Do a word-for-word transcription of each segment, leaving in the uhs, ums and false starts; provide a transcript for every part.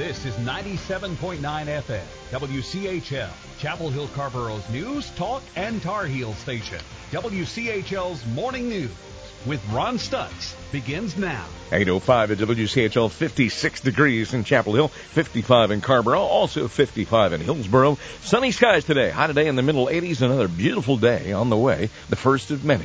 This is ninety-seven point nine F M, W C H L, Chapel Hill Carborough's news, talk, and Tar Heel station. W C H L's Morning News with Ron Stutz begins now. eight oh five at W C H L, fifty-six degrees in Chapel Hill, fifty-five in Carrboro, also fifty-five in Hillsboro. Sunny skies today, high today in the middle eighties, another beautiful day on the way, the first of many.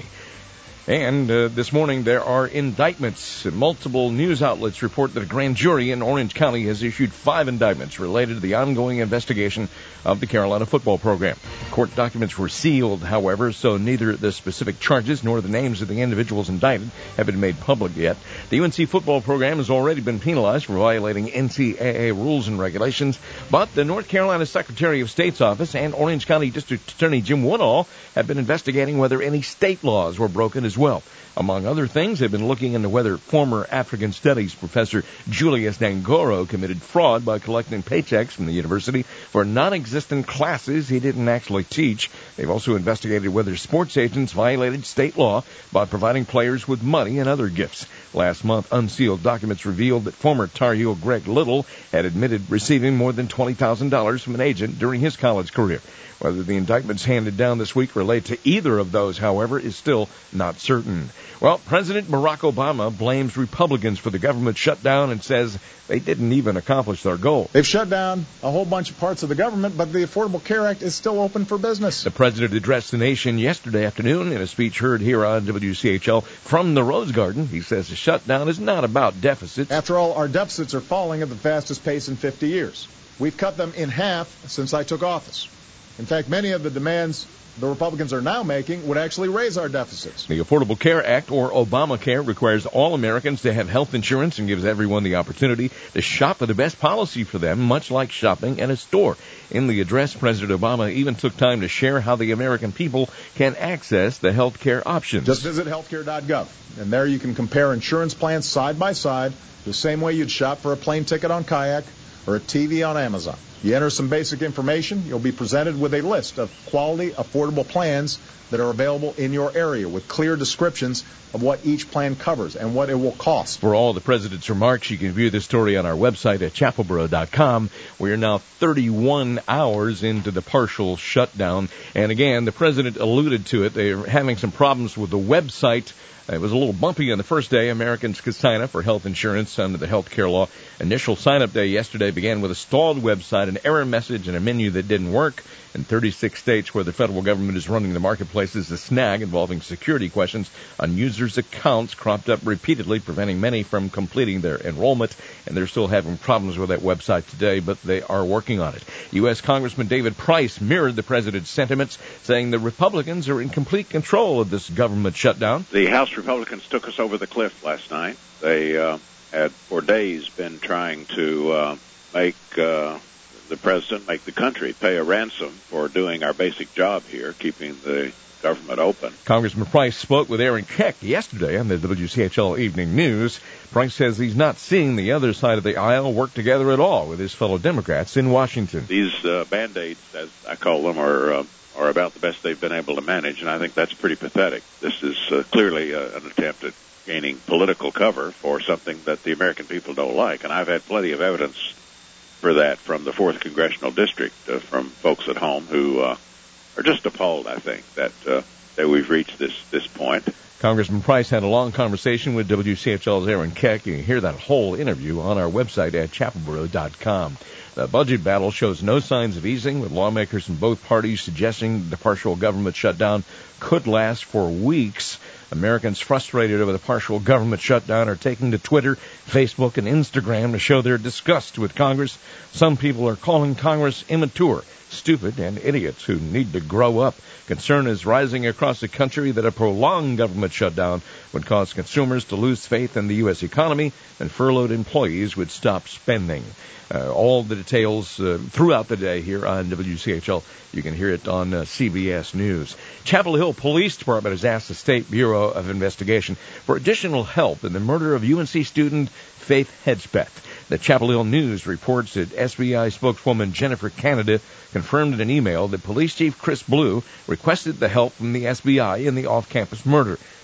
And uh, this morning there are indictments. Multiple news outlets report that a grand jury in Orange County has issued five indictments related to the ongoing investigation of the Carolina football program. Court documents were sealed, however, so neither the specific charges nor the names of the individuals indicted have been made public yet. The U N C football program has already been penalized for violating N C double A rules and regulations, but the North Carolina Secretary of State's office and Orange County District Attorney Jim Woodall have been investigating whether any state laws were broken as well. Among other things, they've been looking into whether former African Studies professor Julius Dangoro committed fraud by collecting paychecks from the university for non-existent classes he didn't actually teach. They've also investigated whether sports agents violated state law by providing players with money and other gifts. Last month, unsealed documents revealed that former Tar Heel Greg Little had admitted receiving more than twenty thousand dollars from an agent during his college career. Whether the indictments handed down this week relate to either of those, however, is still not certain. Well, President Barack Obama blames Republicans for the government shutdown and says they didn't even accomplish their goal. They've shut down a whole bunch of parts of the government, but the Affordable Care Act is still open for business. The president addressed the nation yesterday afternoon in a speech heard here on W C H L from the Rose Garden. He says the shutdown is not about deficits. After all, our deficits are falling at the fastest pace in fifty years. We've cut them in half since I took office. In fact, many of the demands the Republicans are now making would actually raise our deficits. The Affordable Care Act, or Obamacare, requires all Americans to have health insurance and gives everyone the opportunity to shop for the best policy for them, much like shopping at a store. In the address, President Obama even took time to share how the American people can access the health care options. Just visit healthcare dot gov, and there you can compare insurance plans side by side the same way you'd shop for a plane ticket on Kayak or a T V on Amazon. You enter some basic information, you'll be presented with a list of quality, affordable plans that are available in your area with clear descriptions of what each plan covers and what it will cost. For all the president's remarks, you can view this story on our website at chapel boro dot com. We are now thirty-one hours into the partial shutdown. And again, the president alluded to it. They're having some problems with the website. It was a little bumpy on the first day. Americans could sign up for health insurance under the health care law. Initial sign-up day yesterday began with a stalled website, an error message, and a menu that didn't work. In thirty-six states where the federal government is running the marketplaces, a snag involving security questions on users' accounts cropped up repeatedly, preventing many from completing their enrollment. And they're still having problems with that website today, but they are working on it. U S Congressman David Price mirrored the president's sentiments, saying the Republicans are in complete control of this government shutdown. The House Republicans took us over the cliff last night. They uh, had for days been trying to uh, make uh, the president, make the country pay a ransom for doing our basic job here, keeping the government open. Congressman Price spoke with Aaron Keck yesterday on the W C H L Evening News. Price says he's not seeing the other side of the aisle work together at all with his fellow Democrats in Washington. These uh, Band-Aids, as I call them, are uh, are about the best they've been able to manage, and I think that's pretty pathetic. This is uh, clearly uh, an attempt at gaining political cover for something that the American people don't like, and I've had plenty of evidence for that from the fourth Congressional District, uh, from folks at home who uh, are just appalled, I think, that uh, that we've reached this, this point. Congressman Price had a long conversation with W C H L's Aaron Keck. You can hear that whole interview on our website at chapel boro dot com. The budget battle shows no signs of easing, with lawmakers from both parties suggesting the partial government shutdown could last for weeks. Americans frustrated over the partial government shutdown are taking to Twitter, Facebook, and Instagram to show their disgust with Congress. Some people are calling Congress immature, stupid, and idiots who need to grow up. Concern is rising across the country that a prolonged government shutdown would cause consumers to lose faith in the U S economy, and furloughed employees would stop spending. Uh, all the details uh, throughout the day here on W C H L. You can hear it on uh, C B S News. Chapel Hill Police Department has asked the State Bureau of Investigation for additional help in the murder of U N C student Faith Hedspeth. The Chapel Hill News reports that S B I spokeswoman Jennifer Canada confirmed in an email that Police Chief Chris Blue requested the help from the S B I in the off-campus murder.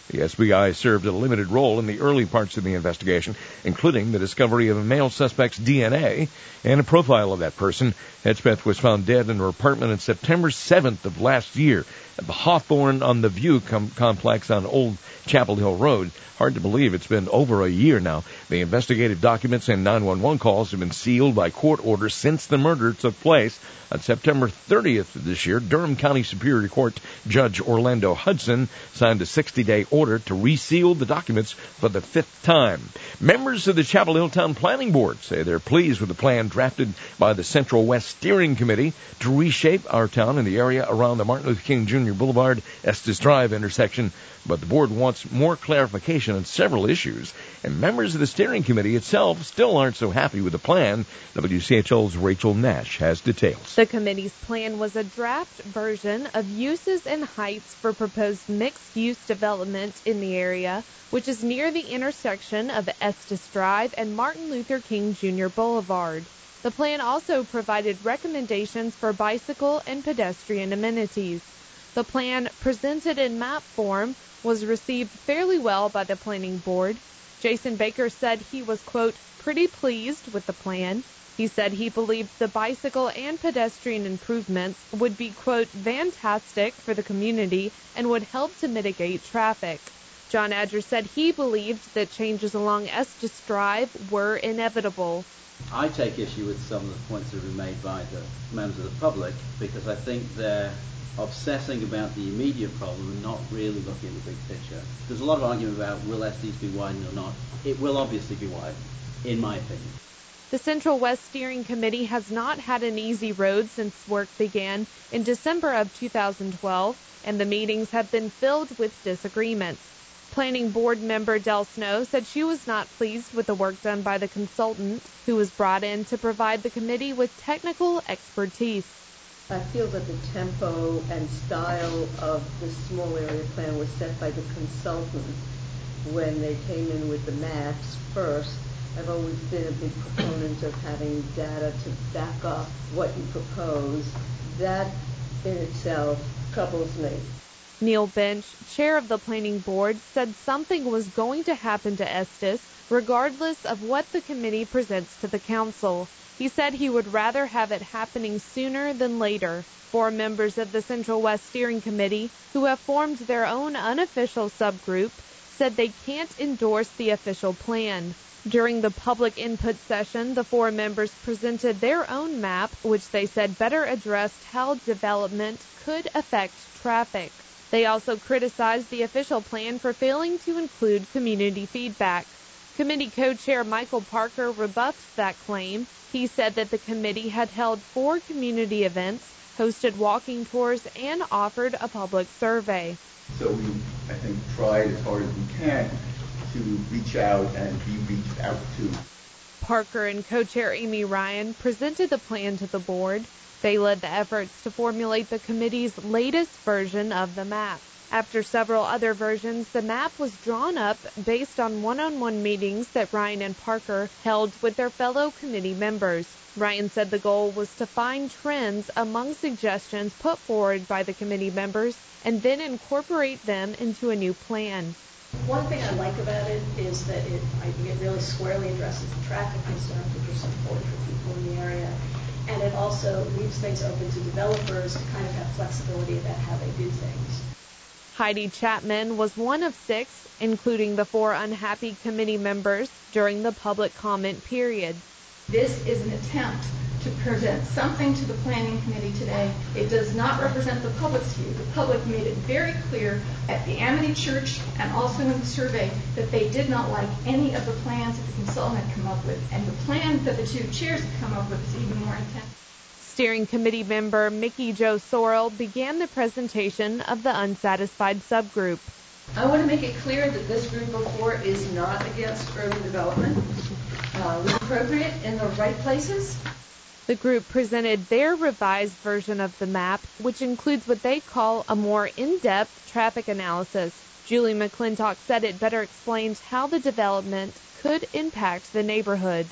The S B I served a limited role in the early parts of the investigation, including the discovery of a male suspect's D N A and a profile of that person. Hedgepeth was found dead in her apartment on September seventh of last year at the Hawthorne on the View com- complex on Old Chapel Hill Road. Hard to believe it's been over a year now. The investigative documents and nine one one calls have been sealed by court order since the murder took place. On September thirtieth of this year, Durham County Superior Court Judge Orlando Hudson signed a sixty-day order to reseal the documents for the fifth time. Members of the Chapel Hill Town Planning Board say they're pleased with the plan drafted by the Central West Steering Committee to reshape our town and the area around the Martin Luther King Junior Boulevard Estes Drive intersection. But the board wants more clarification on several issues, and members of the steering committee itself still aren't so happy with the plan. W C H L's Rachel Nash has details. The committee's plan was a draft version of uses and heights for proposed mixed-use development in the area, which is near the intersection of Estes Drive and Martin Luther King Junior Boulevard. The plan also provided recommendations for bicycle and pedestrian amenities. The plan, presented in map form, was received fairly well by the planning board. Jason Baker said he was, quote, pretty pleased with the plan. He said he believed the bicycle and pedestrian improvements would be, quote, fantastic for the community and would help to mitigate traffic. John Adger said he believed that changes along Estes Drive were inevitable. I take issue with some of the points that have been made by the members of the public because I think they're obsessing about the immediate problem and not really looking at the big picture. There's a lot of argument about will Estes be widened or not. It will obviously be widened, in my opinion. The Central West Steering Committee has not had an easy road since work began in December of two thousand twelve, and the meetings have been filled with disagreements. Planning board member Del Snow said she was not pleased with the work done by the consultant, who was brought in to provide the committee with technical expertise. I feel that the tempo and style of the small area plan was set by the consultant when they came in with the maps first. I've always been a big proponent of having data to back up what you propose. That in itself troubles me. Neil Bench, chair of the planning board, said something was going to happen to Estes regardless of what the committee presents to the council. He said he would rather have it happening sooner than later. Four members of the Central West Steering Committee, who have formed their own unofficial subgroup, said they can't endorse the official plan. During the public input session, the four members presented their own map, which they said better addressed how development could affect traffic. They also criticized the official plan for failing to include community feedback. Committee co-chair Michael Parker rebuffed that claim. He said that the committee had held four community events, hosted walking tours, and offered a public survey. So we, I think, tried as hard as we can to reach out and be reached out to. Parker and co-chair Amy Ryan presented the plan to the board. They led the efforts to formulate the committee's latest version of the map. After several other versions, the map was drawn up based on one-on-one meetings that Ryan and Parker held with their fellow committee members. Ryan said the goal was to find trends among suggestions put forward by the committee members and then incorporate them into a new plan. One thing I like about it is that it, I think it really squarely addresses the traffic concerns, which are so important for people in the area. And it also leaves things open to developers to kind of have flexibility about how they do things. Heidi Chapman was one of six, including the four unhappy committee members, during the public comment period. This is an attempt to present something to the Planning Committee today. It does not represent the public's view. The public made it very clear at the Amity Church and also in the survey that they did not like any of the plans that the consultant had come up with. And the plan that the two chairs had come up with is even more intense. Steering Committee member Mickey Jo Sorrell began the presentation of the unsatisfied subgroup. I want to make it clear that this group of four is not against urban development. Uh, it's appropriate in the right places. The group presented their revised version of the map, which includes what they call a more in-depth traffic analysis. Julie McClintock said it better explains how the development could impact the neighborhood.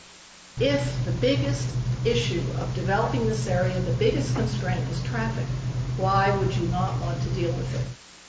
If the biggest issue of developing this area, the biggest constraint is traffic, why would you not want to deal with it?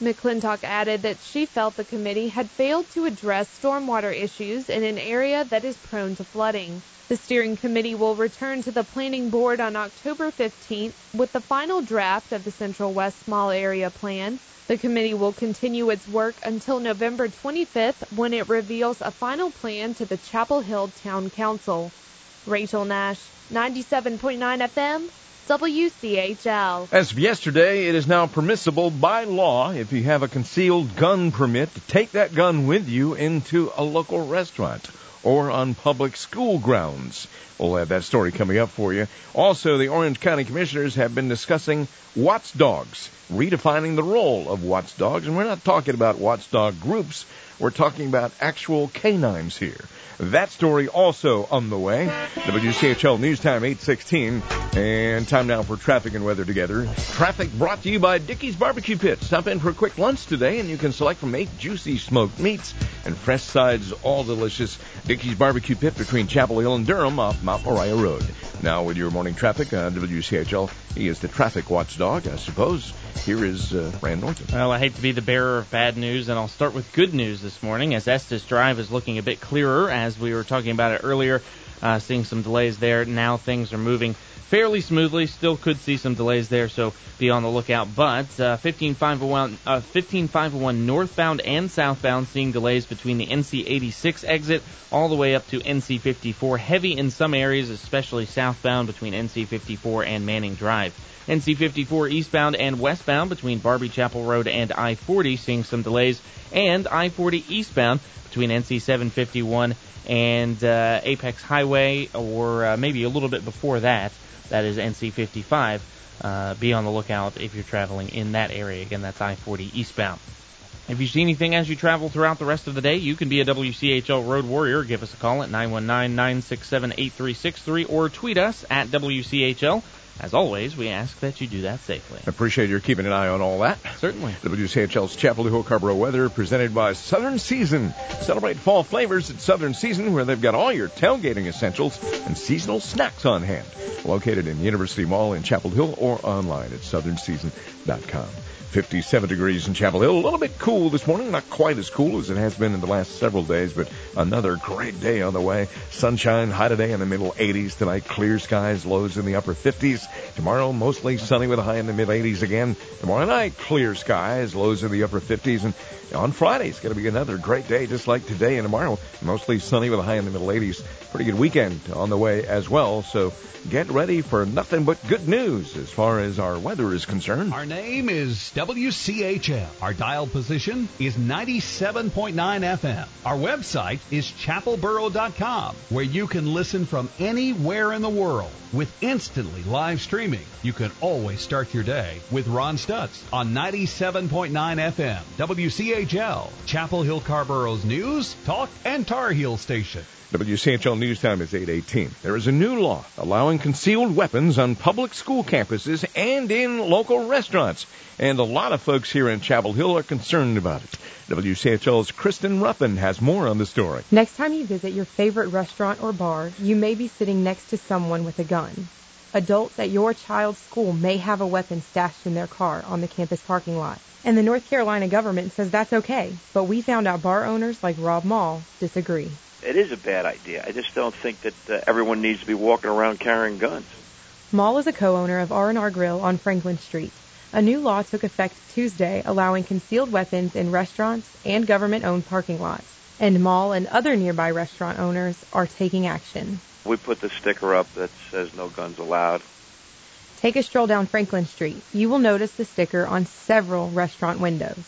McClintock added that she felt the committee had failed to address stormwater issues in an area that is prone to flooding. The steering committee will return to the planning board on October fifteenth with the final draft of the Central West Small Area Plan. The committee will continue its work until November twenty-fifth when it reveals a final plan to the Chapel Hill Town Council. Rachel Nash, ninety-seven point nine F M, W C H L. As of yesterday, it is now permissible by law, if you have a concealed gun permit, to take that gun with you into a local restaurant or on public school grounds. We'll have that story coming up for you. Also, the Orange County Commissioners have been discussing watchdogs, redefining the role of watchdogs. And we're not talking about watchdog groups. We're talking about actual canines here. That story also on the way. W C H L News Time eight sixteen. And time now for traffic and weather together. Traffic brought to you by Dickey's Barbecue Pit. Stop in for a quick lunch today and you can select from eight juicy smoked meats and fresh sides, all delicious. Dickey's Barbecue Pit between Chapel Hill and Durham off Mount Moriah Road. Now with your morning traffic on W C H L, he is the traffic watchdog, I suppose. Here is uh, Rand Norton. Well, I hate to be the bearer of bad news, and I'll start with good news this morning, as Estes Drive is looking a bit clearer, as we were talking about it earlier, uh, seeing some delays there. Now things are moving fairly smoothly. Still could see some delays there, so be on the lookout. But uh, fifteen five oh one, uh, fifteen five oh one northbound and southbound, seeing delays between the N C eighty-six exit all the way up to N C fifty-four. Heavy in some areas, especially southbound between N C fifty-four and Manning Drive. N C fifty-four eastbound and westbound between Barbie Chapel Road and I forty, seeing some delays. And I forty eastbound between N C seven fifty-one and uh, Apex Highway, or uh, maybe a little bit before that. That is N C fifty-five. Uh, be on the lookout if you're traveling in that area. Again, that's I forty eastbound. If you see anything as you travel throughout the rest of the day, you can be a W C H L Road Warrior. Give us a call at nine one nine, nine six seven, eight three six three or tweet us at W C H L. As always, we ask that you do that safely. Appreciate your keeping an eye on all that. Certainly. W C H L's Chapel Hill Carrboro weather presented by Southern Season. Celebrate fall flavors at Southern Season, where they've got all your tailgating essentials and seasonal snacks on hand. Located in University Mall in Chapel Hill or online at southern season dot com. fifty-seven degrees in Chapel Hill. A little bit cool this morning. Not quite as cool as it has been in the last several days, but another great day on the way. Sunshine, high today in the middle eighties. Tonight, clear skies, lows in the upper fifties. Tomorrow, mostly sunny with a high in the mid eighties again. Tomorrow night, clear skies, lows in the upper fifties. And on Friday, it's going to be another great day, just like today and tomorrow. Mostly sunny with a high in the middle eighties. Pretty good weekend on the way as well. So get ready for nothing but good news as far as our weather is concerned. Our name is W C H L. Our dial position is ninety-seven point nine F M. Our website is chapel boro dot com, where you can listen from anywhere in the world. With instantly live streaming, you can always start your day with Ron Stutz on ninety-seven point nine F M. W C H L, Chapel Hill Carrboro's news, talk, and Tar Heel station. W C H L News Time is eight eighteen. There is a new law allowing concealed weapons on public school campuses and in local restaurants. And a lot of folks here in Chapel Hill are concerned about it. W C H L's Kristen Ruppin has more on the story. Next time you visit your favorite restaurant or bar, you may be sitting next to someone with a gun. Adults at your child's school may have a weapon stashed in their car on the campus parking lot. And the North Carolina government says that's okay. But we found out bar owners like Rob Mall disagree. It is a bad idea. I just don't think that uh, everyone needs to be walking around carrying guns. Mall is a co-owner of R and R Grill on Franklin Street. A new law took effect Tuesday allowing concealed weapons in restaurants and government-owned parking lots. And Mall and other nearby restaurant owners are taking action. We put the sticker up that says no guns allowed. Take a stroll down Franklin Street. You will notice the sticker on several restaurant windows.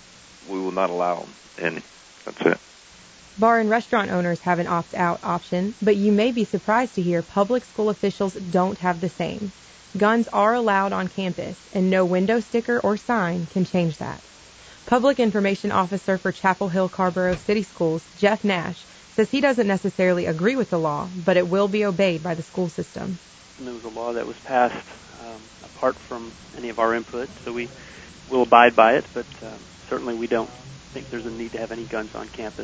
We will not allow them in. That's it. Bar and restaurant owners have an opt-out option, but you may be surprised to hear public school officials don't have the same. Guns are allowed on campus, and no window sticker or sign can change that. Public Information Officer for Chapel Hill Carrboro City Schools, Jeff Nash, says he doesn't necessarily agree with the law, but it will be obeyed by the school system. And there was a law that was passed um, apart from any of our input, so we will abide by it, but um, certainly we don't think there's a need to have any guns on campus.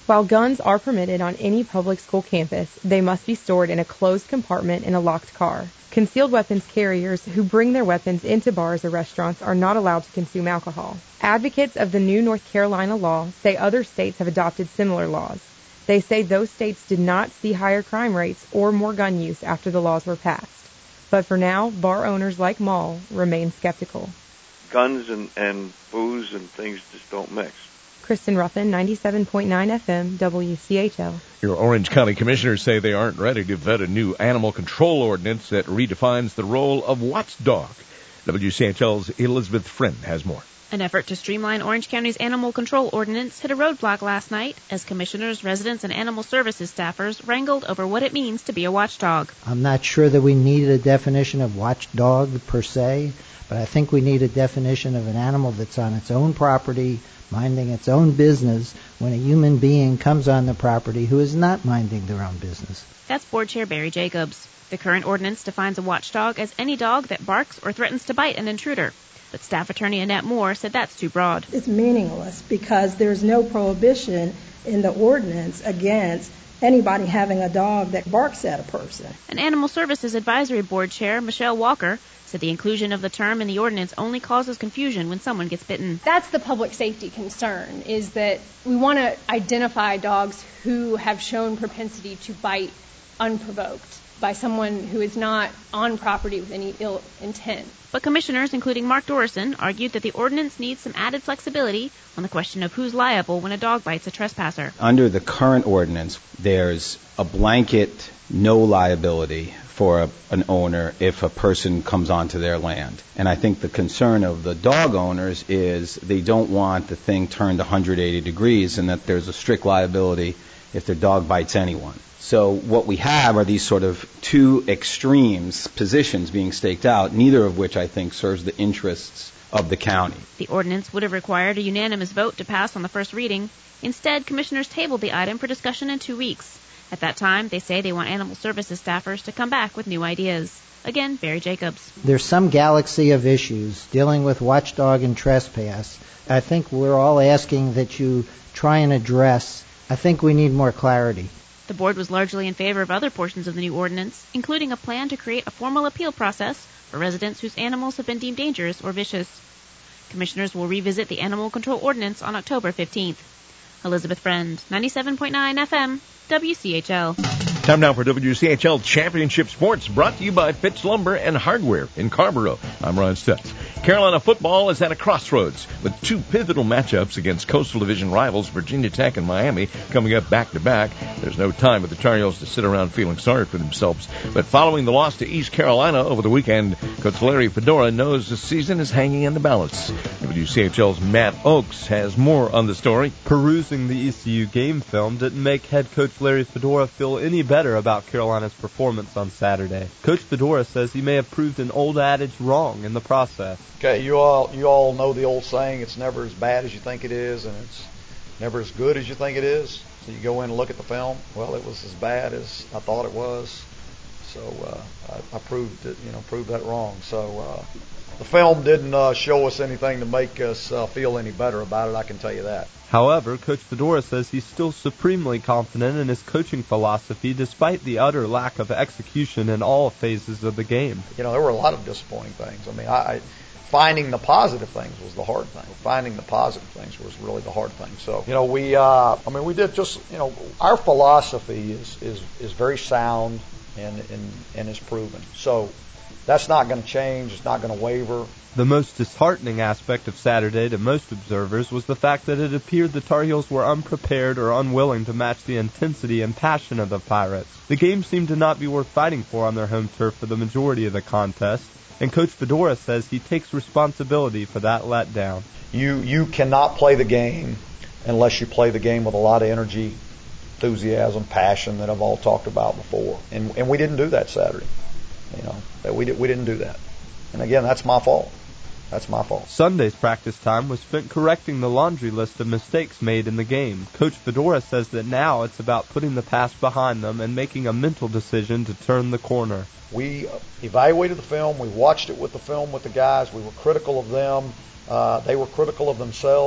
While guns are permitted on any public school campus, they must be stored in a closed compartment in a locked car. Concealed weapons carriers who bring their weapons into bars or restaurants are not allowed to consume alcohol. Advocates of the new North Carolina law say other states have adopted similar laws. They say those states did not see higher crime rates or more gun use after the laws were passed. But for now, bar owners like Maul remain skeptical. Guns and, and booze and things just don't mix. Kristen Ruffin, ninety-seven point nine F M, W C H L. Your Orange County commissioners say they aren't ready to vet a new animal control ordinance that redefines the role of watchdog. W C H L's Elizabeth Friend has more. An effort to streamline Orange County's animal control ordinance hit a roadblock last night as commissioners, residents, and animal services staffers wrangled over what it means to be a watchdog. I'm not sure that we need a definition of watchdog per se, but I think we need a definition of an animal that's on its own property, minding its own business, when a human being comes on the property who is not minding their own business. That's Board Chair Barry Jacobs. The current ordinance defines a watchdog as any dog that barks or threatens to bite an intruder. But Staff Attorney Annette Moore said that's too broad. It's meaningless because there's no prohibition in the ordinance against anybody having a dog that barks at a person. An Animal Services Advisory Board Chair, Michelle Walker, said the inclusion of the term in the ordinance only causes confusion when someone gets bitten. That's the public safety concern, is that we want to identify dogs who have shown propensity to bite unprovoked by someone who is not on property with any ill intent. But commissioners, including Mark Dorison, argued that the ordinance needs some added flexibility on the question of who's liable when a dog bites a trespasser. Under the current ordinance, there's a blanket no liability for a, an owner if a person comes onto their land. And I think the concern of the dog owners is they don't want the thing turned one hundred eighty degrees and that there's a strict liability if their dog bites anyone. So what we have are these sort of two extremes, positions being staked out, neither of which I think serves the interests of the county. The ordinance would have required a unanimous vote to pass on the first reading. Instead, commissioners tabled the item for discussion in two weeks. At that time, they say they want animal services staffers to come back with new ideas. Again, Barry Jacobs. There's some galaxy of issues dealing with watchdog and trespass. I think we're all asking that you try and address. I think we need more clarity. The board was largely in favor of other portions of the new ordinance, including a plan to create a formal appeal process for residents whose animals have been deemed dangerous or vicious. Commissioners will revisit the animal control ordinance on October fifteenth. Elizabeth Friend, ninety-seven point nine F M, W C H L. Time now for W C H L Championship Sports, brought to you by Fitch Lumber and Hardware in Carrboro. I'm Ron Stutz. Carolina football is at a crossroads with two pivotal matchups against Coastal Division rivals Virginia Tech and Miami coming up back-to-back. There's no time for the Tar Heels to sit around feeling sorry for themselves. But following the loss to East Carolina over the weekend, Coach Larry Fedora knows the season is hanging in the balance. W C H L's Matt Oakes has more on the story. Perusing the E C U game film didn't make head coach Larry Fedora feel any better about Carolina's performance on Saturday. Coach Fedora says he may have proved an old adage wrong in the process. Okay, you all you all know the old saying, it's never as bad as you think it is, and it's never as good as you think it is. So you go in and look at the film. Well, it was as bad as I thought it was. So uh, I, I proved it, you know, proved that wrong. So uh, the film didn't uh, show us anything to make us uh, feel any better about it, I can tell you that. However, Coach Fedora says he's still supremely confident in his coaching philosophy despite the utter lack of execution in all phases of the game. You know, there were a lot of disappointing things. I mean, I, I finding the positive things was the hard thing. Finding the positive things was really the hard thing. So, you know, we, uh, I mean, we did just, you know, our philosophy is is, is very sound and, and, and is proven. So that's not going to change. It's not going to waver. The most disheartening aspect of Saturday to most observers was the fact that it appeared the Tar Heels were unprepared or unwilling to match the intensity and passion of the Pirates. The game seemed to not be worth fighting for on their home turf for the majority of the contest, and Coach Fedora says he takes responsibility for that letdown. You you cannot play the game unless you play the game with a lot of energy, enthusiasm, passion that I've all talked about before, and and we didn't do that Saturday. You know, that we did, we didn't do that, and again, that's my fault. That's my fault. Sunday's practice time was spent correcting the laundry list of mistakes made in the game. Coach Fedora says that now it's about putting the past behind them and making a mental decision to turn the corner. We evaluated the film. We watched it with the film with the guys. We were critical of them. Uh, they were critical of themselves.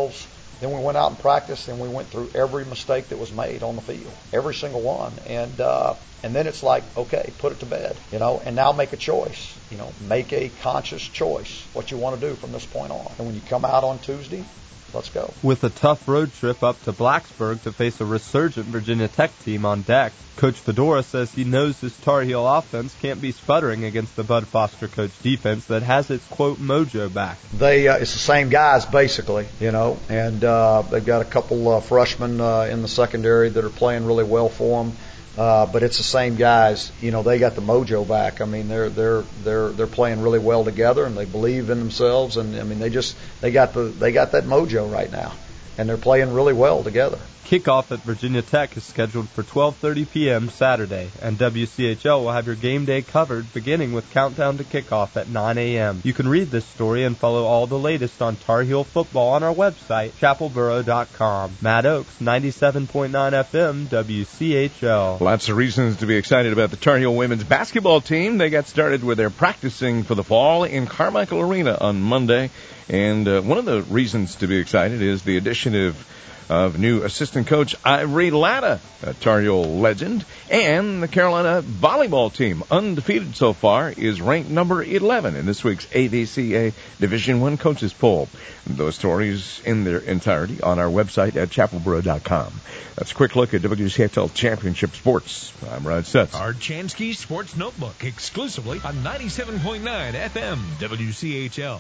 Then we went out and practiced, and we went through every mistake that was made on the field, every single one. And uh, and then it's like, okay, put it to bed, you know, and now make a choice, you know, make a conscious choice what you want to do from this point on. And when you come out on Tuesday, let's go. With a tough road trip up to Blacksburg to face a resurgent Virginia Tech team on deck, Coach Fedora says he knows his Tar Heel offense can't be sputtering against the Bud Foster coach defense that has its, quote, mojo back. They uh, it's the same guys, basically, you know, and uh, they've got a couple uh, freshmen uh, in the secondary that are playing really well for them. Uh, but it's the same guys, you know. They got the mojo back. I mean, they're they're they're they're playing really well together, and they believe in themselves. And I mean, they just they got the they got that mojo right now, and they're playing really well together. Kickoff at Virginia Tech is scheduled for twelve thirty p.m. Saturday, and W C H L will have your game day covered beginning with countdown to kickoff at nine a.m. You can read this story and follow all the latest on Tar Heel football on our website, chapel borough dot com. Matt Oakes, ninety-seven point nine F M, W C H L. Lots of reasons to be excited about the Tar Heel women's basketball team. They got started with their practicing for the fall in Carmichael Arena on Monday, and uh, one of the reasons to be excited is the addition of of new assistant coach Ivory Latta, a Tar Heel legend, and the Carolina volleyball team, undefeated so far, is ranked number eleven in this week's A V C A Division I coaches poll. Those stories in their entirety on our website at chapel borough dot com. That's a quick look at W C H L Championship Sports. I'm Rod Stutz. Our Chansky Sports Notebook, exclusively on ninety-seven point nine F M W C H L.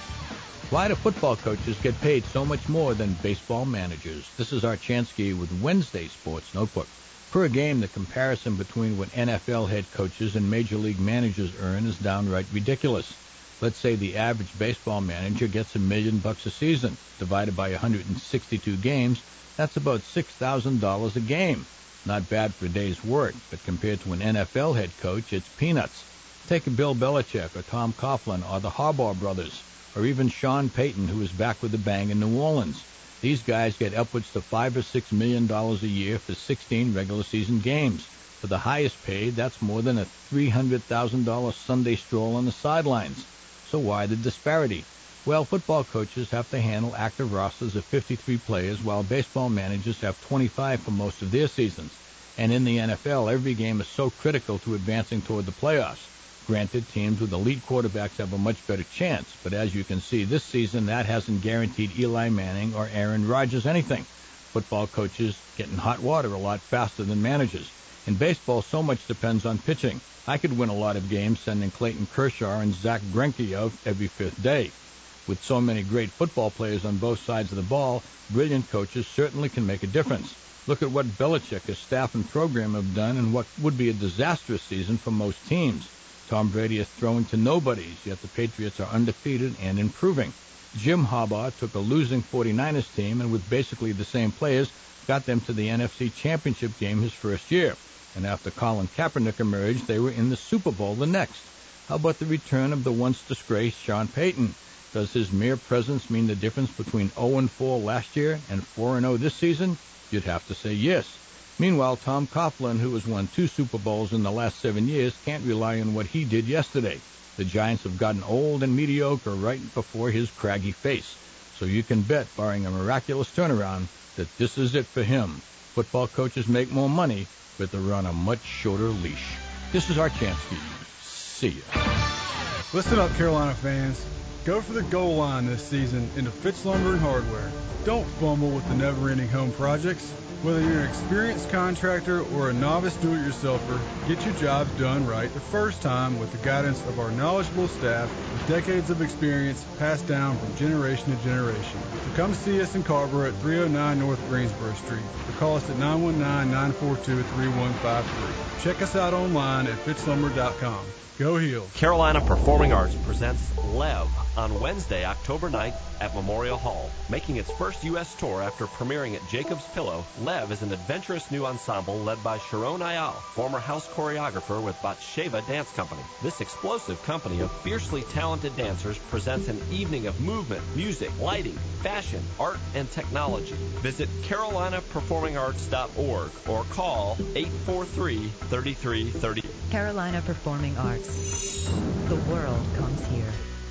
Why do football coaches get paid so much more than baseball managers? This is Art Chansky with Wednesday Sports Notebook. Per game, the comparison between what N F L head coaches and Major League managers earn is downright ridiculous. Let's say the average baseball manager gets a million bucks a season. Divided by one hundred sixty-two games, that's about six thousand dollars a game. Not bad for a day's work, but compared to an N F L head coach, it's peanuts. Take a Bill Belichick or Tom Coughlin or the Harbaugh brothers, or even Sean Payton, who is back with a bang in New Orleans. These guys get upwards to five or six million dollars a year for sixteen regular season games. For the highest paid, that's more than a three hundred thousand dollars Sunday stroll on the sidelines. So why the disparity? Well, football coaches have to handle active rosters of fifty-three players, while baseball managers have twenty-five for most of their seasons. And in the N F L, every game is so critical to advancing toward the playoffs. Granted, teams with elite quarterbacks have a much better chance, but as you can see this season, that hasn't guaranteed Eli Manning or Aaron Rodgers anything. Football coaches get in hot water a lot faster than managers. In baseball, so much depends on pitching. I could win a lot of games sending Clayton Kershaw and Zach Greinke out every fifth day. With so many great football players on both sides of the ball, brilliant coaches certainly can make a difference. Look at what Belichick, his staff and program have done in what would be a disastrous season for most teams. Tom Brady is throwing to nobodies, yet the Patriots are undefeated and improving. Jim Harbaugh took a losing forty-niners team and with basically the same players got them to the N F C Championship game his first year. And after Colin Kaepernick emerged, they were in the Super Bowl the next. How about the return of the once disgraced Sean Payton? Does his mere presence mean the difference between oh and four last year and four and oh this season? You'd have to say yes. Meanwhile, Tom Coughlin, who has won two Super Bowls in the last seven years, can't rely on what he did yesterday. The Giants have gotten old and mediocre right before his craggy face. So you can bet, barring a miraculous turnaround, that this is it for him. Football coaches make more money, but they're on a much shorter leash. This is Art Chansky. See ya. Listen up, Carolina fans. Go for the goal line this season into Fitz Lumber and Hardware. Don't fumble with the never-ending home projects. Whether you're an experienced contractor or a novice do-it-yourselfer, get your jobs done right the first time with the guidance of our knowledgeable staff with decades of experience passed down from generation to generation. So come see us in Carver at three oh nine North Greensboro Street or call us at nine one nine, nine four two, three one five three. Check us out online at fitz lumber dot com. Go Heels. Carolina Performing Arts presents Lev on Wednesday, October ninth at Memorial Hall. Making its first U S tour after premiering at Jacob's Pillow, Lev is an adventurous new ensemble led by Sharon Ayal, former house choreographer with Batsheva Dance Company. This explosive company of fiercely talented dancers presents an evening of movement, music, lighting, fashion, art, and technology. Visit carolina performing arts dot org or call eight four three, three three three zero. Carolina Performing Arts. The world comes here.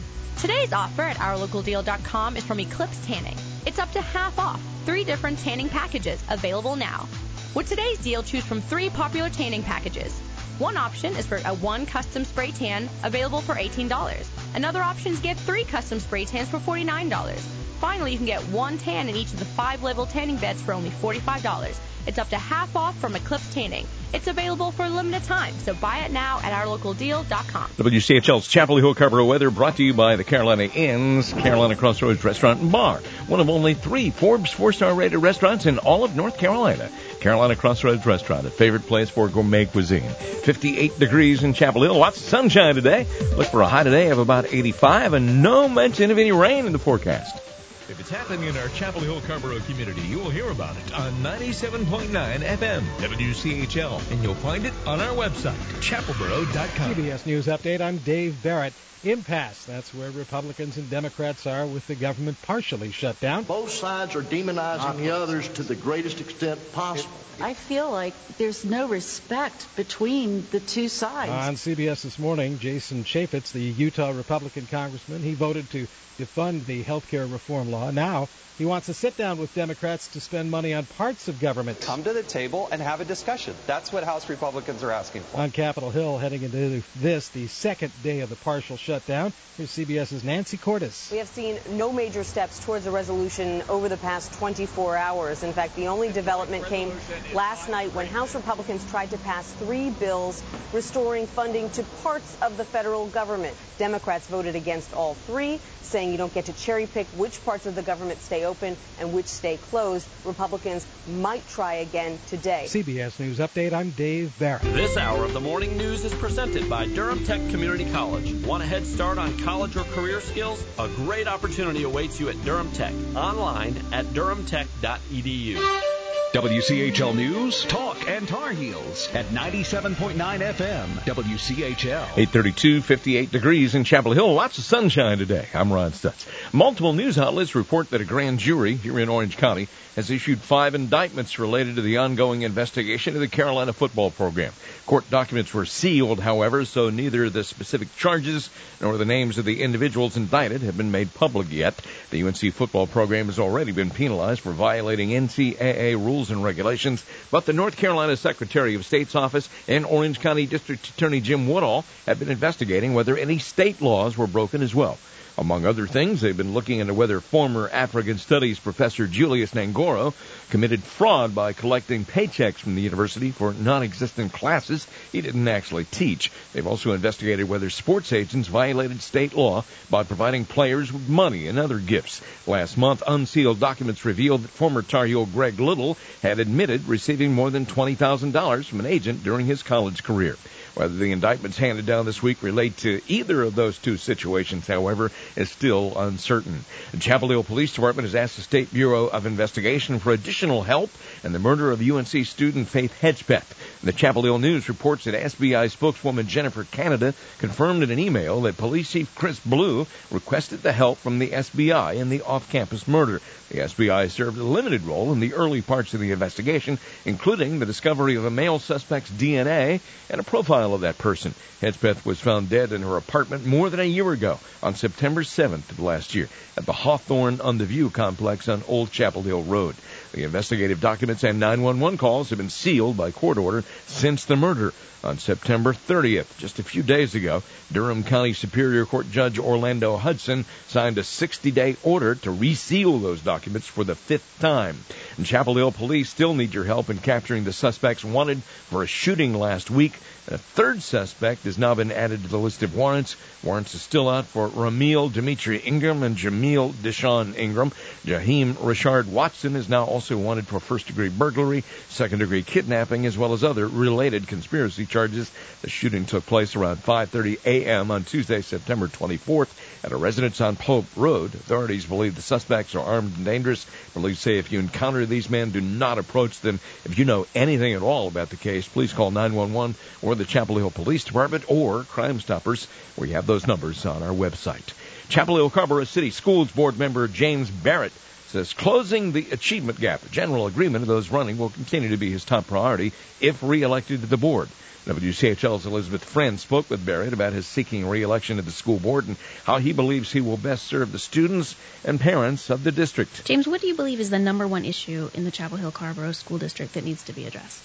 Today's offer at our local deal dot com is from Eclipse Tanning. It's up to half off. Three different tanning packages available now. With today's deal, choose from three popular tanning packages. One option is for a one custom spray tan available for eighteen dollars. Another option is get three custom spray tans for forty-nine dollars. Finally, you can get one tan in each of the five level tanning beds for only forty-five dollars. It's up to half off from Eclipse Tanning. It's available for a limited time, so buy it now at our local deal dot com. W C H L's Chapel Hill Carrboro weather brought to you by the Carolina Inns, Carolina Crossroads Restaurant and Bar, one of only three Forbes four-star rated restaurants in all of North Carolina. Carolina Crossroads Restaurant, a favorite place for gourmet cuisine. fifty-eight degrees in Chapel Hill, lots of sunshine today. Look for a high today of about eighty-five and no mention of any rain in the forecast. If it's happening in our Chapel Hill Carrboro community, you will hear about it on ninety-seven point nine F M W C H L, and you'll find it on our website, chapel boro dot com. C B S News Update, I'm Dave Barrett. Impasse, that's where Republicans and Democrats are with the government partially shut down. Both sides are demonizing the others to the greatest extent possible. I feel like there's no respect between the two sides. On C B S This Morning, Jason Chaffetz, the Utah Republican congressman, he voted to defund the health care reform law. Now he wants to sit down with Democrats to spend money on parts of government. Come to the table and have a discussion. That's what House Republicans are asking for. On Capitol Hill, heading into this, the second day of the partial shutdown, here's CBS's Nancy Cordes. We have seen no major steps towards a resolution over the past twenty-four hours. In fact, the only development came last night when House Republicans tried to pass three bills restoring funding to parts of the federal government. Democrats voted against all three, saying you don't get to cherry pick which parts of the government stay open and which stay closed. Republicans might try again today. C B S News Update, I'm Dave Barrett. This hour of the morning news is presented by Durham Tech Community College. Want a head start on college or career skills? A great opportunity awaits you at Durham Tech. Online at durham tech dot e d u. W C H L News, Talk, and Tar Heels at ninety-seven point nine F M, W C H L. eight thirty-two, fifty-eight degrees in Chapel Hill. Lots of sunshine today. I'm Ron Stutz. Multiple news outlets report that a grand jury here in Orange County has issued five indictments related to the ongoing investigation of the Carolina football program. Court documents were sealed, however, so neither the specific charges nor the names of the individuals indicted have been made public yet. The U N C football program has already been penalized for violating N C double A rules and regulations, but the North Carolina Secretary of State's office and Orange County District Attorney Jim Woodall have been investigating whether any state laws were broken as well. Among other things, they've been looking into whether former African Studies professor Julius Nangoro committed fraud by collecting paychecks from the university for non-existent classes he didn't actually teach. They've also investigated whether sports agents violated state law by providing players with money and other gifts. Last month, unsealed documents revealed that former Tar Heel Greg Little had admitted receiving more than twenty thousand dollars from an agent during his college career. Whether the indictments handed down this week relate to either of those two situations, however, is still uncertain. The Chapel Hill Police Department has asked the State Bureau of Investigation for additional help in the murder of U N C student Faith Hedgepeth. The Chapel Hill News reports that S B I spokeswoman Jennifer Canada confirmed in an email that Police Chief Chris Blue requested the help from the S B I in the off-campus murder. The S B I served a limited role in the early parts of the investigation, including the discovery of a male suspect's D N A and a profile of that person. Hedgepeth was found dead in her apartment more than a year ago on September seventh of last year at the Hawthorne on the View complex on Old Chapel Hill Road. The investigative documents and nine one one calls have been sealed by court order since the murder. On September thirtieth, just a few days ago, Durham County Superior Court Judge Orlando Hudson signed a sixty-day order to reseal those documents for the fifth time. And Chapel Hill police still need your help in capturing the suspects wanted for a shooting last week. A third suspect has now been added to the list of warrants. Warrants are still out for Ramil Dimitri Ingram and Jamil Deshaun Ingram. Jaheim Richard Watson is now also wanted for first-degree burglary, second-degree kidnapping, as well as other related conspiracy charges. The shooting took place around five thirty a.m. on Tuesday, September twenty-fourth, at a residence on Pope Road. Authorities believe the suspects are armed and dangerous. Police say if you encounter these men, do not approach them. If you know anything at all about the case, please call nine one one or the Chapel Hill Police Department or Crime Stoppers. We have those numbers on our website. Chapel Hill Carrboro City Schools Board member James Barrett says closing the achievement gap, a general agreement of those running, will continue to be his top priority if reelected to the board. W C H L's Elizabeth Friend spoke with Barrett about his seeking re-election to the school board and how he believes he will best serve the students and parents of the district. James, what do you believe is the number one issue in the Chapel Hill Carrboro School District that needs to be addressed?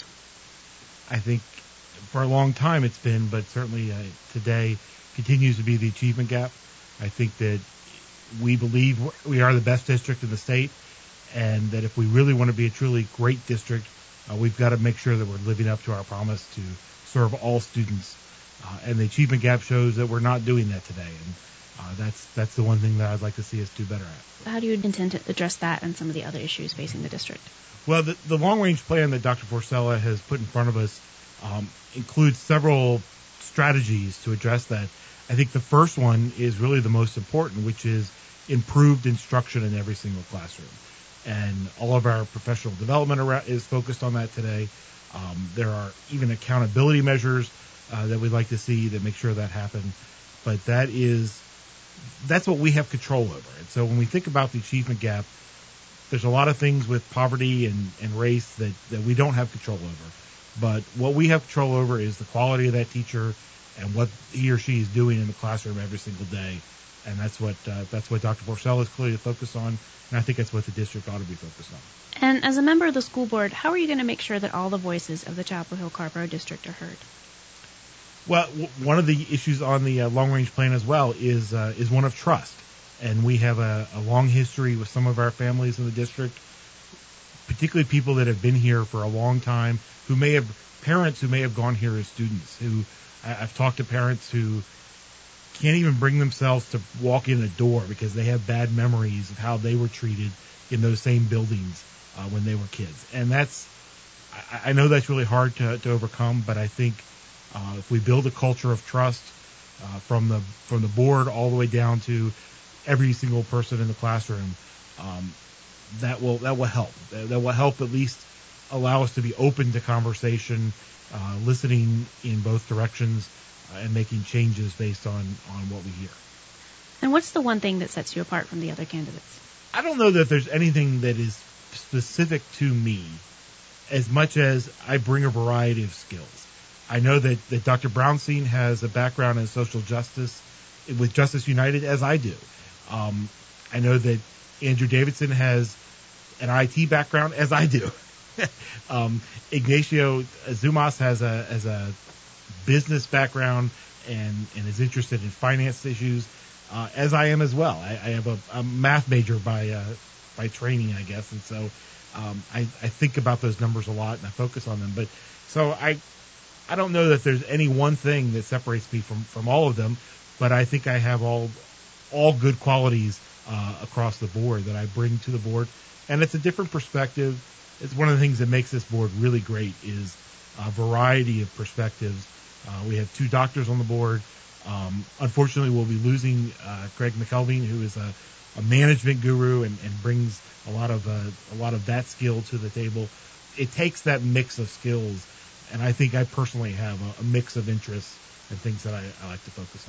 I think for a long time it's been, but certainly uh, today continues to be the achievement gap. I think that we believe we are the best district in the state, and that if we really want to be a truly great district, uh, we've got to make sure that we're living up to our promise to serve all students. Uh, and the achievement gap shows that we're not doing that today, and uh, that's that's the one thing that I'd like to see us do better at. How do you intend to address that and some of the other issues facing the district? Well, the, the long-range plan that Doctor Porcella has put in front of us um, includes several strategies to address that. I think the first one is really the most important, which is improved instruction in every single classroom. And all of our professional development is focused on that today. Um, there are even accountability measures uh, that we'd like to see that make sure that happens. But that is, that's what we have control over. And so when we think about the achievement gap, there's a lot of things with poverty and, and race that, that we don't have control over. But what we have control over is the quality of that teacher and what he or she is doing in the classroom every single day. And that's what uh, that's what Doctor Porcella is clearly focused on, and I think that's what the district ought to be focused on. And as a member of the school board, how are you going to make sure that all the voices of the Chapel Hill Carrboro district are heard? Well, w- one of the issues on the uh, long-range plan as well is uh, is one of trust. And we have a, a long history with some of our families in the district, particularly people that have been here for a long time, who may have, parents who may have gone here as students, who I, I've talked to parents who can't even bring themselves to walk in a door because they have bad memories of how they were treated in those same buildings uh, when they were kids. And that's, I, I know that's really hard to, to overcome, but I think uh, if we build a culture of trust uh, from the from the board all the way down to every single person in the classroom, um, that will that will help. That, that will help at least allow us to be open to conversation, uh, listening in both directions, uh, and making changes based on, on what we hear. And what's the one thing that sets you apart from the other candidates? I don't know that there's anything that is specific to me as much as I bring a variety of skills. I know that, that Doctor Brownstein has a background in social justice with Justice United, as I do. Um, I know that Andrew Davidson has an I T background, as I do. um, Ignacio Zumas has a has a business background and, and is interested in finance issues, uh, as I am as well. I, I have a, a math major by uh, by training, I guess, and so um, I, I think about those numbers a lot and I focus on them. But so I I don't know that there's any one thing that separates me from, from all of them, but I think I have all all good qualities uh, across the board that I bring to the board, and it's a different perspective. It's one of the things that makes this board really great is a variety of perspectives. Uh, we have two doctors on the board. Um, unfortunately, we'll be losing uh, Greg McKelvey, who is a, a management guru and, and brings a lot of uh, a lot of that skill to the table. It takes that mix of skills, and I think I personally have a, a mix of interests and things that I, I like to focus on.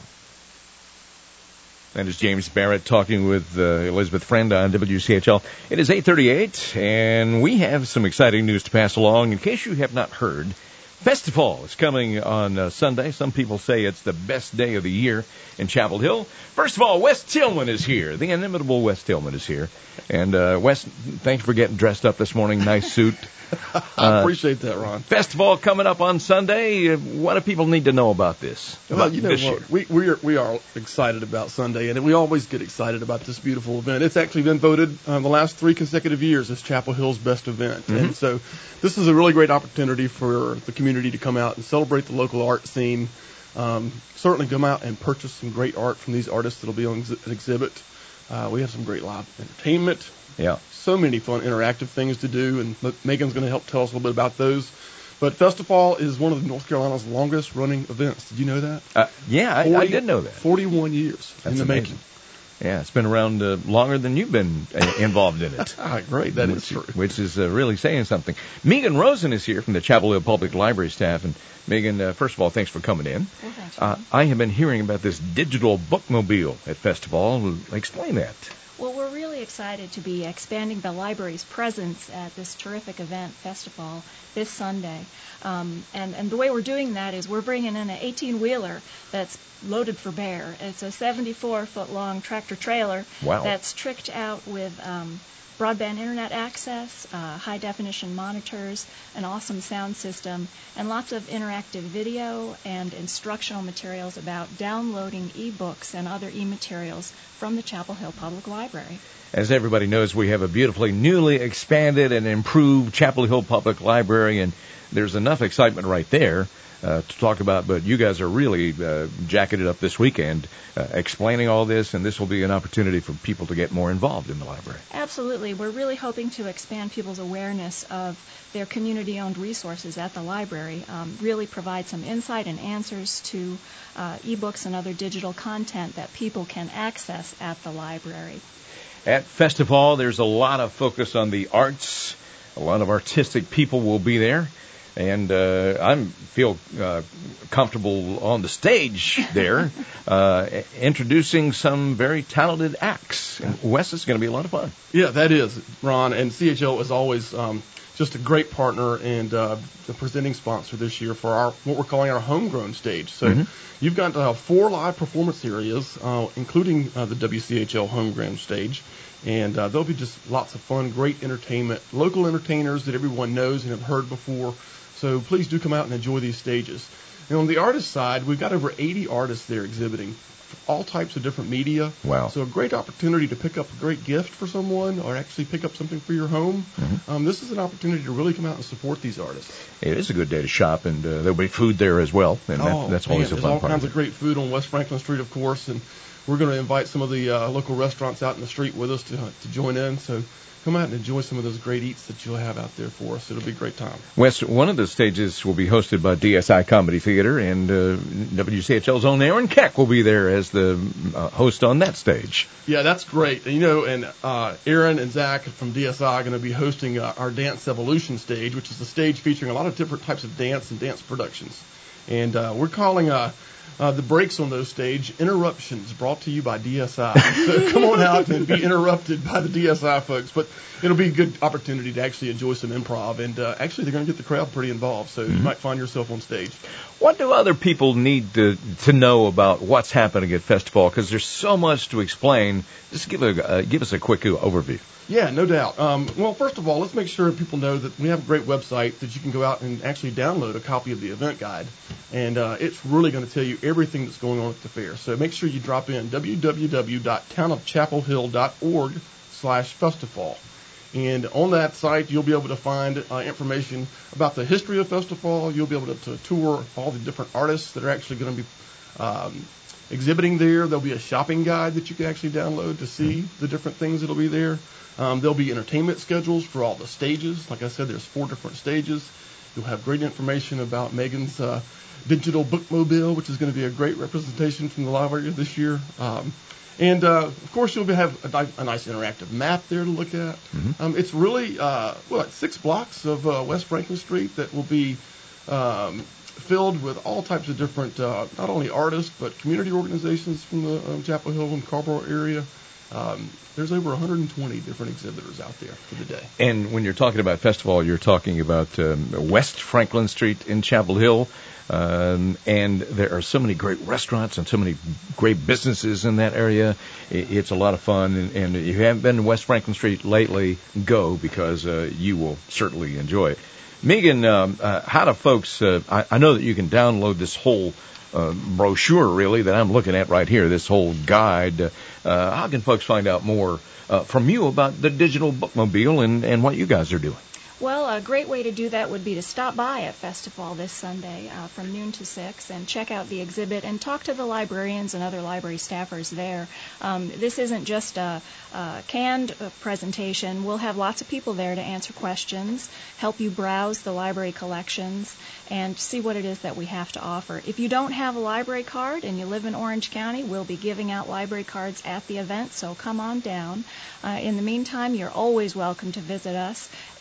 That is James Barrett talking with uh, Elizabeth Friend on W C H L. It is eight thirty-eight, and we have some exciting news to pass along. In case you have not heard, Festival is coming on uh, Sunday. Some people say it's the best day of the year in Chapel Hill. First of all, Wes Tillman is here. The inimitable Wes Tillman is here. And, uh, Wes, thanks for getting dressed up this morning. Nice suit. I appreciate that, Ron. Festival coming up on Sunday. What do people need to know about this? Well, about you know this what? year? We, we, are, we are excited about Sunday, and we always get excited about this beautiful event. It's actually been voted um, the last three consecutive years as Chapel Hill's best event. Mm-hmm. And so this is a really great opportunity for the community to come out and celebrate the local art scene. Um, certainly come out and purchase some great art from these artists that will be on ex- an exhibit. Uh, we have some great live entertainment. Yeah. So many fun interactive things to do, and Megan's going to help tell us a little bit about those. But Festival is one of North Carolina's longest running events. Did you know that? Uh, yeah, I, forty, I did know that. forty-one years That's in the amazing. making. Yeah, it's been around uh, longer than you've been uh, involved in it. Ah, great, that which, is true. Which is uh, really saying something. Megan Rosen is here from the Chapel Hill Public Library staff. And Megan, uh, first of all, thanks for coming in. Well, thanks. Uh, I have been hearing about this digital bookmobile at Festival. Explain that. Well, we're really excited to be expanding the library's presence at this terrific event, Festival, this Sunday. Um, and, and the way we're doing that is we're bringing in an eighteen-wheeler that's loaded for bear. It's a seventy-four foot long tractor trailer wow. that's tricked out with um, broadband internet access, uh, high-definition monitors, an awesome sound system, and lots of interactive video and instructional materials about downloading e-books and other e-materials from the Chapel Hill Public Library. As everybody knows, we have a beautifully newly expanded and improved Chapel Hill Public Library, and there's enough excitement right there uh, to talk about, but you guys are really uh, jacking it up this weekend, uh, explaining all this, and this will be an opportunity for people to get more involved in the library. Absolutely. We're really hoping to expand people's awareness of their community-owned resources at the library, um, really provide some insight and answers to uh, e-books and other digital content that people can access at the library. At Festival, there's a lot of focus on the arts. A lot of artistic people will be there. And uh, I feel uh, comfortable on the stage there, uh, introducing some very talented acts. And Wes, is going to be a lot of fun. Yeah, that is, Ron. And C H L is always um, just a great partner and uh, the presenting sponsor this year for our what we're calling our homegrown stage. So mm-hmm. you've got uh, four live performance areas, uh, including uh, the W C H L homegrown stage. And uh, there'll be just lots of fun, great entertainment, local entertainers that everyone knows and have heard before. So please do come out and enjoy these stages. And on the artist side, we've got over eighty artists there exhibiting all types of different media. Wow. So a great opportunity to pick up a great gift for someone or actually pick up something for your home. Mm-hmm. Um, this is an opportunity to really come out and support these artists. It is a good day to shop, and uh, there'll be food there as well. And oh, that, that's man, always a there's fun all part. kinds of great food on West Franklin Street, of course. And we're going to invite some of the uh, local restaurants out in the street with us to, uh, to join in. So come out and enjoy some of those great eats that you'll have out there for us. It'll be a great time. Wes, one of the stages will be hosted by D S I Comedy Theater, and uh, W C H L's own Aaron Keck will be there as the uh, host on that stage. Yeah, that's great. You know, and uh, Aaron and Zach from D S I are going to be hosting uh, our Dance Evolution stage, which is a stage featuring a lot of different types of dance and dance productions. And uh, we're calling uh, uh, the breaks on those stage interruptions, brought to you by D S I. So come on out and be interrupted by the D S I folks. But it'll be a good opportunity to actually enjoy some improv. And uh, actually, they're going to get the crowd pretty involved, so mm-hmm. you might find yourself on stage. What do other people need to to know about what's happening at Festival? Because there's so much to explain. Just give a uh, give us a quick overview. Yeah, no doubt. Um, well, first of all, let's make sure people know that we have a great website that you can go out and actually download a copy of the event guide. And uh, it's really going to tell you everything that's going on at the fair. So make sure you drop in w w w dot town of chapel hill dot org slash festival. And on that site, you'll be able to find uh, information about the history of Festival. You'll be able to, to tour all the different artists that are actually going to be um, exhibiting there. There'll be a shopping guide that you can actually download to see the different things that'll be there. Um, there'll be entertainment schedules for all the stages. Like I said, there's four different stages. You'll have great information about Megan's uh, digital bookmobile, which is going to be a great representation from the library this year. Um, and, uh, of course, you'll have a, a nice interactive map there to look at. Mm-hmm. Um, it's really, uh, what, six blocks of uh, West Franklin Street that will be um, filled with all types of different, uh, not only artists, but community organizations from the um, Chapel Hill and Carrboro area. Um, there's over one hundred twenty different exhibitors out there for the day. And when you're talking about Festival, you're talking about um, West Franklin Street in Chapel Hill. Um, and there are so many great restaurants and so many great businesses in that area. It's a lot of fun. And, and if you haven't been to West Franklin Street lately, go, because uh, you will certainly enjoy it. Megan, um, uh, how do folks, uh, I, I know that you can download this whole uh, brochure, really, that I'm looking at right here, this whole guide. Uh, how can folks find out more uh, from you about the digital bookmobile and, and what you guys are doing? Well, a great way to do that would be to stop by at Festival this Sunday uh, from noon to six and check out the exhibit and talk to the librarians and other library staffers there. Um, this isn't just a, a canned uh, presentation. We'll have lots of people there to answer questions, help you browse the library collections, and see what it is that we have to offer. If you don't have a library card and you live in Orange County, we'll be giving out library cards at the event, so come on down. Uh, in the meantime, you're always welcome to visit us in person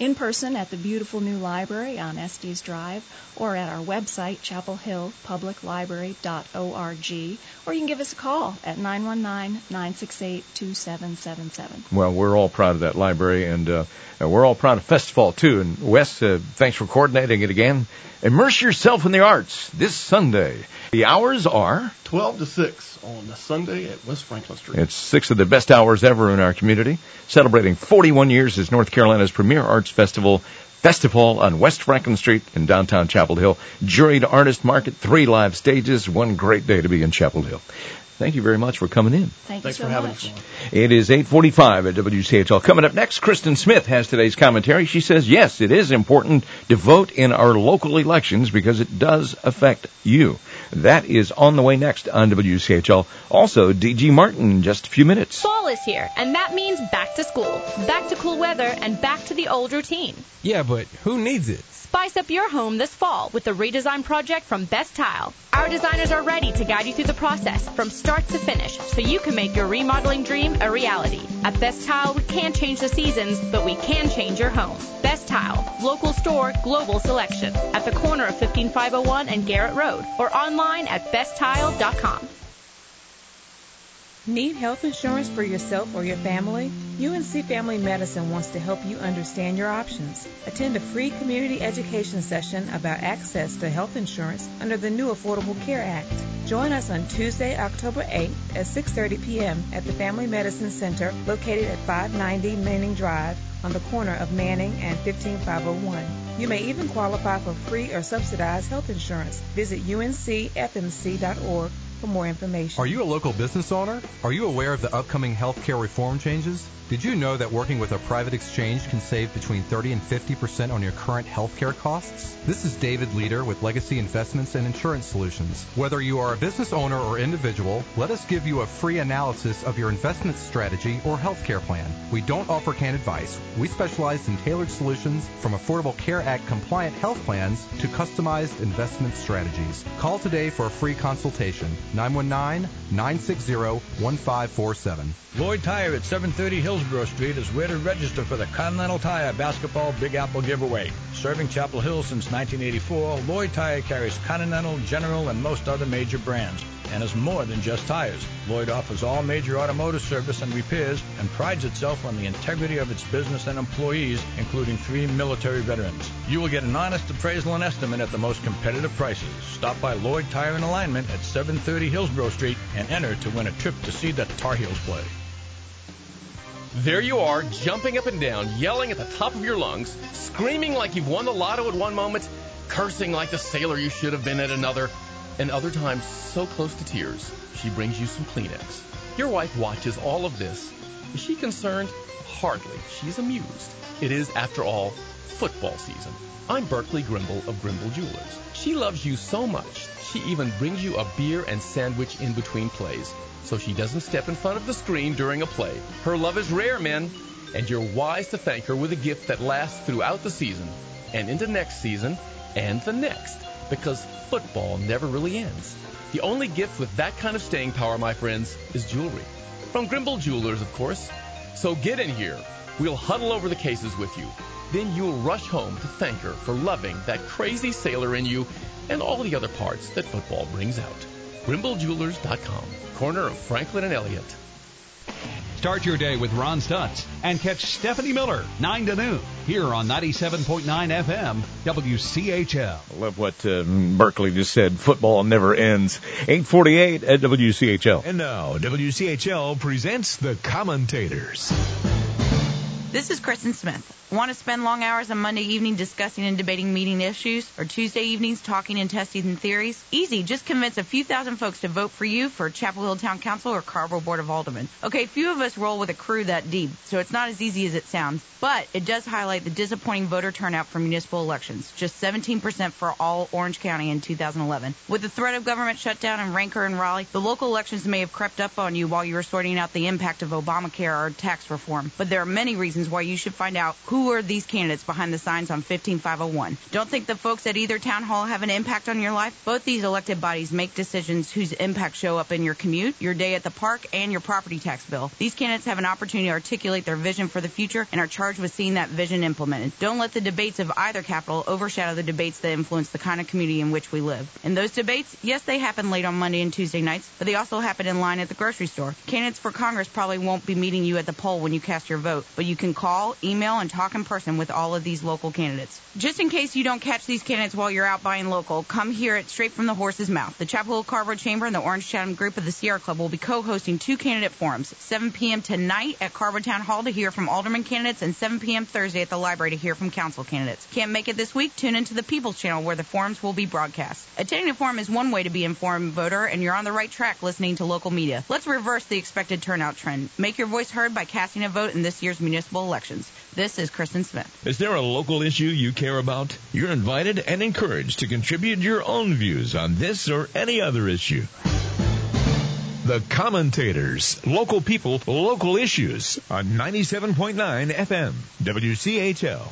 person at the beautiful new library on Estes Drive or at our website, chapel hill public library dot org, or you can give us a call at nine one nine, nine six eight, two seven seven seven. Well, we're all proud of that library, and uh, we're all proud of Festival, too. And Wes, uh, thanks for coordinating it again. Immerse yourself in the arts this Sunday. The hours are twelve to six on the Sunday at West Franklin Street. It's six of the best hours ever in our community, celebrating forty-one years as North Carolina's premier arts festival, Festival on West Franklin Street in downtown Chapel Hill. Juried artist market, three live stages, one great day to be in Chapel Hill. Thank you very much for coming in. Thank Thanks you so for having much. us on. It is eight forty-five at W C H L. Coming up next, Kristen Smith has today's commentary. She says, yes, it is important to vote in our local elections because it does affect you. That is on the way next on W C H L. Also, D G Martin in just a few minutes. Fall is here, and that means back to school, back to cool weather, and back to the old routine. Yeah, but who needs it? Spice up your home this fall with the redesign project from Best Tile. Our designers are ready to guide you through the process from start to finish so you can make your remodeling dream a reality. At Best Tile, we can't change the seasons, but we can change your home. Best Tile, local store, global selection, at the corner of fifteen five oh one and Garrett Road, or online at best tile dot com. Need health insurance for yourself or your family? U N C Family Medicine wants to help you understand your options. Attend a free community education session about access to health insurance under the new Affordable Care Act. Join us on Tuesday, October eighth at six thirty p.m. at the Family Medicine Center located at five ninety Manning Drive on the corner of Manning and fifteen five oh one. You may even qualify for free or subsidized health insurance. Visit U N C F M C dot org for more information. Are you a local business owner? Are you aware of the upcoming healthcare reform changes? Did you know that working with a private exchange can save between thirty and fifty percent on your current healthcare costs? This is David Leader with Legacy Investments and Insurance Solutions. Whether you are a business owner or individual, let us give you a free analysis of your investment strategy or healthcare plan. We don't offer canned advice. We specialize in tailored solutions from Affordable Care Act compliant health plans to customized investment strategies. Call today for a free consultation. nine one nine, nine six zero, one five four seven. Lloyd Tire at seven thirty Hillsborough Street is where to register for the Continental Tire Basketball Big Apple Giveaway. Serving Chapel Hill since nineteen eighty-four, Lloyd Tire carries Continental, General, and most other major brands, and is more than just tires. Lloyd offers all major automotive service and repairs and prides itself on the integrity of its business and employees, including three military veterans. You will get an honest appraisal and estimate at the most competitive prices. Stop by Lloyd Tire and Alignment at seven thirty Hillsborough Street and enter to win a trip to see the Tar Heels play. There you are, jumping up and down, yelling at the top of your lungs, screaming like you've won the lotto at one moment, cursing like the sailor you should have been at another, and other times so close to tears, she brings you some Kleenex. Your wife watches all of this. Is she concerned? Hardly. She's amused. It is, after all, football season. I'm Berkeley Grimble of Grimble Jewelers. She loves you so much, she even brings you a beer and sandwich in between plays, so she doesn't step in front of the screen during a play. Her love is rare, men, and you're wise to thank her with a gift that lasts throughout the season, and into next season, and the next, because football never really ends. The only gift with that kind of staying power, my friends, is jewelry. From Grimble Jewelers, of course. So get in here. We'll huddle over the cases with you. Then you'll rush home to thank her for loving that crazy sailor in you and all the other parts that football brings out. Grimble Jewelers dot com, corner of Franklin and Elliott. Start your day with Ron Stutz and catch Stephanie Miller, nine to noon, here on ninety-seven point nine F M, W C H L. I love what uh, Berkeley just said. Football never ends. eight forty-eight at W C H L. And now, W C H L presents the commentators. This is Kristen Smith. Want to spend long hours on Monday evening discussing and debating meeting issues, or Tuesday evenings talking and testing theories? Easy. Just convince a few thousand folks to vote for you for Chapel Hill Town Council or Carver Board of Aldermen. Okay, few of us roll with a crew that deep, so it's not as easy as it sounds. But it does highlight the disappointing voter turnout for municipal elections, just seventeen percent for all Orange County in two thousand eleven. With the threat of government shutdown and rancor in Raleigh, the local elections may have crept up on you while you were sorting out the impact of Obamacare or tax reform. But there are many reasons why you should find out who who are these candidates behind the signs on fifteen five oh one. Don't think the folks at either town hall have an impact on your life. Both these elected bodies make decisions whose impacts show up in your commute, your day at the park, and your property tax bill. These candidates have an opportunity to articulate their vision for the future and are charged with seeing that vision implemented. Don't let the debates of either capital overshadow the debates that influence the kind of community in which we live. And those debates, yes, they happen late on Monday and Tuesday nights, but they also happen in line at the grocery store. Candidates for Congress probably won't be meeting you at the poll when you cast your vote, but you can call, email, and talk in person with all of these local candidates. Just in case you don't catch these candidates while you're out buying local, come hear it straight from the horse's mouth. The Chapel Hill Carrboro Chamber and the Orange Chatham Group of the Sierra Club will be co-hosting two candidate forums, seven p.m. tonight at Carrboro Town Hall to hear from alderman candidates and seven p.m. Thursday at the library to hear from council candidates. Can't make it this week? Tune into the People's Channel where the forums will be broadcast. Attending a forum is one way to be an informed voter, and you're on the right track listening to local media. Let's reverse the expected turnout trend. Make your voice heard by casting a vote in this year's municipal elections. This is Kristen Smith. Is there a local issue you care about? You're invited and encouraged to contribute your own views on this or any other issue. The Commentators, local people, local issues on ninety-seven point nine F M, W C H L.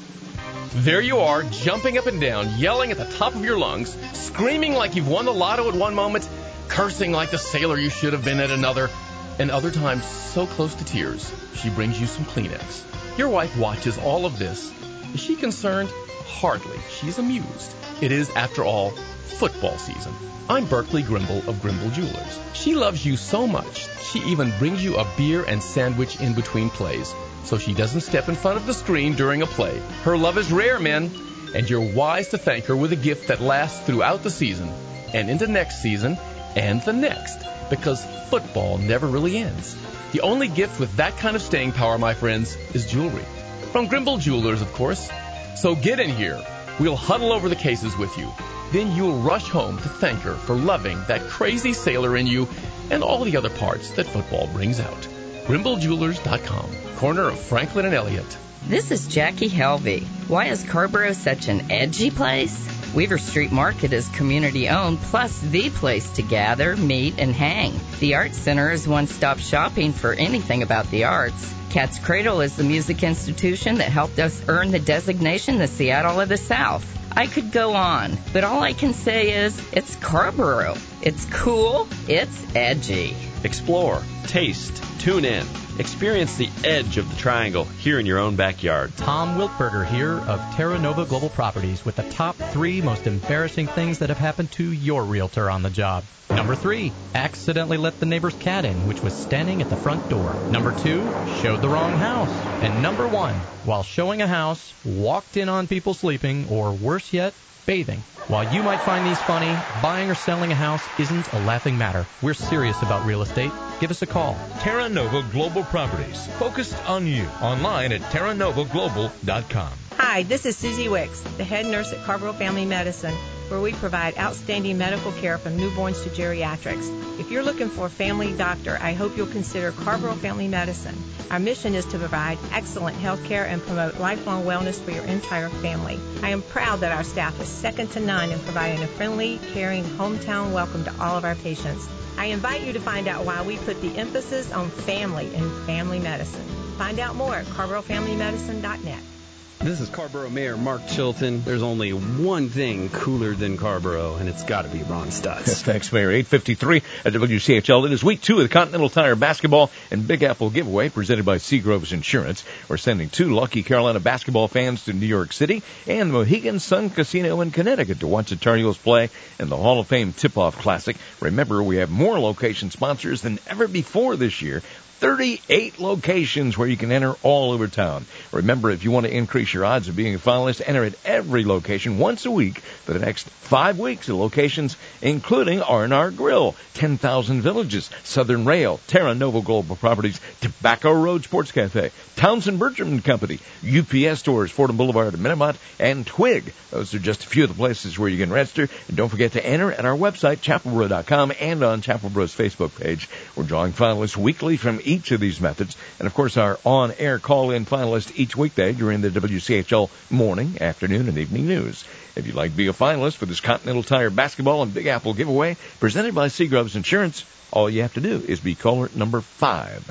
There you are, jumping up and down, yelling at the top of your lungs, screaming like you've won the lotto at one moment, cursing like the sailor you should have been at another, and other times so close to tears, she brings you some Kleenex. Your wife watches all of this. Is she concerned? Hardly. She's amused. It is, after all, football season. I'm Berkeley Grimble of Grimble Jewelers. She loves you so much, she even brings you a beer and sandwich in between plays, so she doesn't step in front of the screen during a play. Her love is rare, men, and you're wise to thank her with a gift that lasts throughout the season, and into next season, and the next, because football never really ends. The only gift with that kind of staying power, my friends, is jewelry. From Grimble Jewelers, of course. So get in here. We'll huddle over the cases with you. Then you'll rush home to thank her for loving that crazy sailor in you and all the other parts that football brings out. Grimble Jewelers dot com, corner of Franklin and Elliott. This is Jackie Helvey. Why is Carrboro such an edgy place? Weaver Street Market is community-owned, plus the place to gather, meet, and hang. The Arts Center is one-stop shopping for anything about the arts. Cat's Cradle is the music institution that helped us earn the designation the Seattle of the South. I could go on, but all I can say is it's Carrboro. It's cool. It's edgy. Explore, taste, tune in. Experience the edge of the triangle here in your own backyard. Tom Wiltberger here of Terra Nova Global Properties with the top three most embarrassing things that have happened to your realtor on the job. Number three, accidentally let the neighbor's cat in, which was standing at the front door. Number two, showed the wrong house. And number one, while showing a house, walked in on people sleeping, or worse yet, bathing. While you might find these funny, buying or selling a house isn't a laughing matter. We're serious about real estate. Give us a call. Terra Nova Global Properties, focused on you. Online at terra nova global dot com. Hi, this is Susie Wicks, the head nurse at Carrboro Family Medicine, where we provide outstanding medical care from newborns to geriatrics. If you're looking for a family doctor, I hope you'll consider Carrboro Family Medicine. Our mission is to provide excellent health care and promote lifelong wellness for your entire family. I am proud that our staff is second to none in providing a friendly, caring, hometown welcome to all of our patients. I invite you to find out why we put the emphasis on family in family medicine. Find out more at carrboro family medicine dot net. This is Carrboro Mayor Mark Chilton. There's only one thing cooler than Carrboro, and it's got to be Ron Stutz. Thanks, Mayor. eight fifty-three at W C H L. It is week two of the Continental Tire Basketball and Big Apple giveaway presented by Seagroves Insurance. We're sending two lucky Carolina basketball fans to New York City and Mohegan Sun Casino in Connecticut to watch the Tar Heels play in the Hall of Fame Tip-Off Classic. Remember, we have more location sponsors than ever before this year. thirty-eight locations where you can enter all over town. Remember, if you want to increase your odds of being a finalist, enter at every location once a week for the next five weeks at locations including R and R Grill, ten thousand Villages, Southern Rail, Terra Nova Global Properties, Tobacco Road Sports Cafe, Townsend Bertram and Company, U P S Stores, Fordham Boulevard and Minamont, and Twig. Those are just a few of the places where you can register. And don't forget to enter at our website, chapel bro dot com, and on Chapel Bro's Facebook page. We're drawing finalists weekly from each of these methods. And, of course, our on-air call-in finalist each weekday during the W C H L morning, afternoon, and evening news. If you'd like to be a finalist for this Continental Tire Basketball and Big Apple giveaway presented by Seagroves Insurance, all you have to do is be caller number five.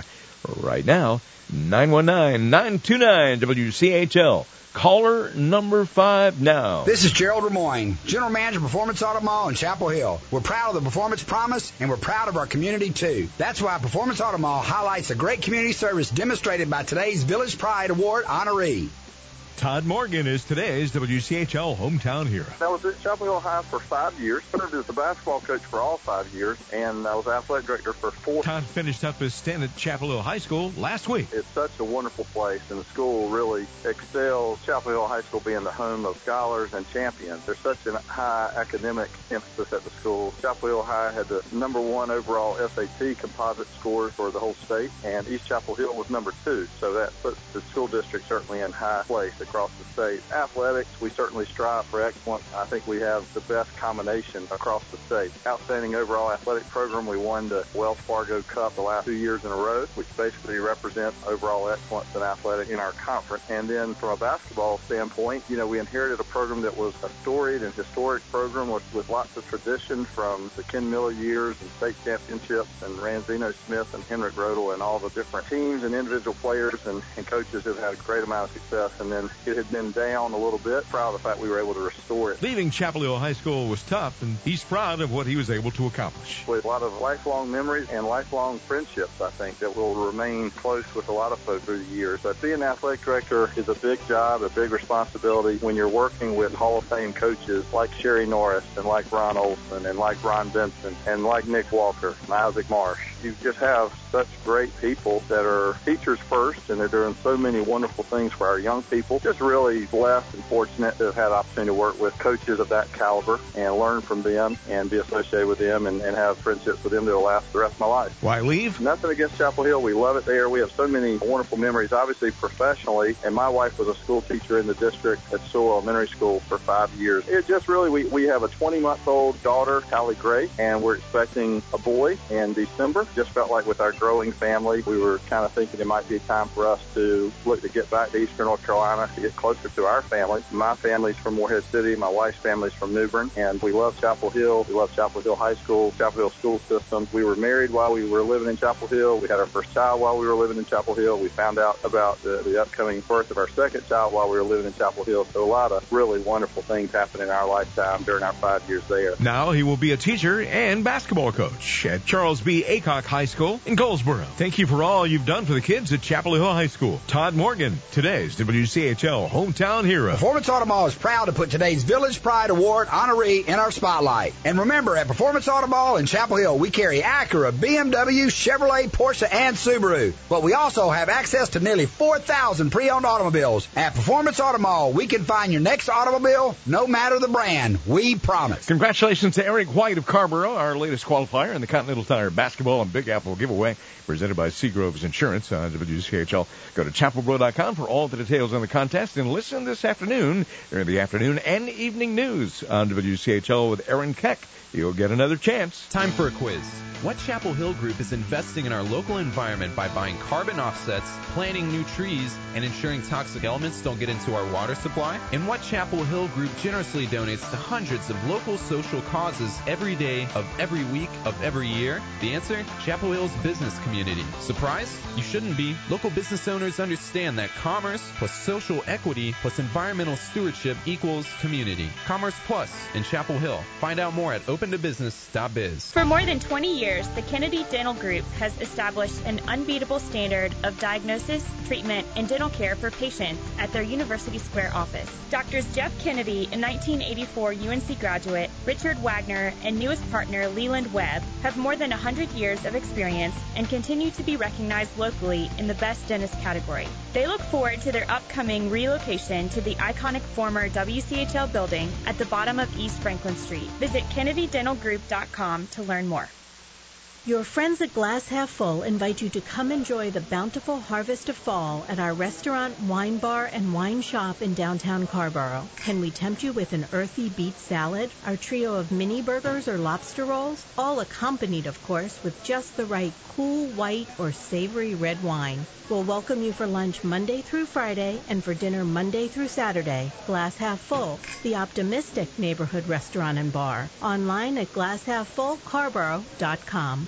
right now. nine one nine, nine two nine, W C H L. Caller number five now. This is Gerald Lemoyne, General Manager of Performance Auto Mall in Chapel Hill. We're proud of the Performance Promise, and we're proud of our community, too. That's why Performance Auto Mall highlights the great community service demonstrated by today's Village Pride Award honoree. Todd Morgan is today's W C H L hometown hero. I was at Chapel Hill High for five years, served as the basketball coach for all five years, and I was athletic director for four. Todd finished up his stint at Chapel Hill High School last week. It's such a wonderful place, and the school really excels. Chapel Hill High School being the home of scholars and champions. There's such a high academic emphasis at the school. Chapel Hill High had the number one overall S A T composite scores for the whole state, and East Chapel Hill was number two, so that puts the school district certainly in high place across the state. Athletics, we certainly strive for excellence. I think we have the best combination across the state. Outstanding overall athletic program. We won the Wells Fargo Cup the last two years in a row, which basically represents overall excellence in athletics in our conference. And then from a basketball standpoint, you know, we inherited a program that was a storied and historic program with, with lots of tradition from the Ken Miller years and state championships and Ranzino Smith and Henrik Rodel and all the different teams and individual players and, and coaches have had a great amount of success. And then it had been down a little bit. Proud of the fact we were able to restore it. Leaving Chapel Hill High School was tough, and he's proud of what he was able to accomplish. With a lot of lifelong memories and lifelong friendships, I think, that will remain close with a lot of folks through the years. But being an athletic director is a big job, a big responsibility when you're working with Hall of Fame coaches like Sherry Norris and like Ron Olson and like Ron Benson and like Nick Walker and Isaac Marsh. You just have such great people that are teachers first, and they're doing so many wonderful things for our young people. Just really blessed and fortunate to have had the opportunity to work with coaches of that caliber and learn from them and be associated with them and, and have friendships with them that will last the rest of my life. Why leave? Nothing against Chapel Hill. We love it there. We have so many wonderful memories, obviously professionally, and my wife was a school teacher in the district at Sewell Elementary School for five years. It just really, we, we have a twenty-month-old daughter, Hallie Gray, and we're expecting a boy in December. Just felt like with our growing family, we were kind of thinking it might be time for us to look to get back to Eastern North Carolina to get closer to our family. My family's from Morehead City. My wife's family's from New Bern, and we love Chapel Hill. We love Chapel Hill High School, Chapel Hill school system. We were married while we were living in Chapel Hill. We had our first child while we were living in Chapel Hill. We found out about the, the upcoming birth of our second child while we were living in Chapel Hill. So a lot of really wonderful things happened in our lifetime during our five years there. Now he will be a teacher and basketball coach at Charles B. Aycock High School in Goldsboro. Thank you for all you've done for the kids at Chapel Hill High School. Todd Morgan, today's W C H L hometown hero. Performance Auto Mall is proud to put today's Village Pride Award honoree in our spotlight. And remember, at Performance Auto Mall in Chapel Hill, we carry Acura, B M W, Chevrolet, Porsche, and Subaru. But we also have access to nearly four thousand pre-owned automobiles. At Performance Auto Mall, we can find your next automobile, no matter the brand. We promise. Congratulations to Eric White of Carrboro, our latest qualifier in the Continental Tire Basketball and Big Apple giveaway, presented by Seagroves Insurance on W C H L. Go to chapel bro dot com for all the details on the contest, and listen this afternoon during the afternoon and evening news on W C H L with Aaron Keck. You'll get another chance. Time for a quiz. What Chapel Hill Group is investing in our local environment by buying carbon offsets, planting new trees, and ensuring toxic elements don't get into our water supply? And what Chapel Hill Group generously donates to hundreds of local social causes every day of every week of every year? The answer? Chapel Hill's business community. Surprised? You shouldn't be. Local business owners understand that commerce plus social equity plus environmental stewardship equals community. Commerce Plus in Chapel Hill. Find out more at open to business dot biz. For more than twenty years, the Kennedy Dental Group has established an unbeatable standard of diagnosis, treatment, and dental care for patients at their University Square office. Doctors Jeff Kennedy, a nineteen eighty-four U N C graduate, Richard Wagner, and newest partner Leland Webb have more than one hundred years of experience and continue to be recognized locally in the best dentist category. They look forward to their upcoming relocation to the iconic former W C H L building at the bottom of East Franklin Street. Visit kennedy dental group dot com to learn more. Your friends at Glass Half Full invite you to come enjoy the bountiful harvest of fall at our restaurant, wine bar, and wine shop in downtown Carrboro. Can we tempt you with an earthy beet salad, our trio of mini burgers or lobster rolls, all accompanied, of course, with just the right cool white or savory red wine? We'll welcome you for lunch Monday through Friday and for dinner Monday through Saturday. Glass Half Full, the optimistic neighborhood restaurant and bar. Online at glass half full carborough dot com.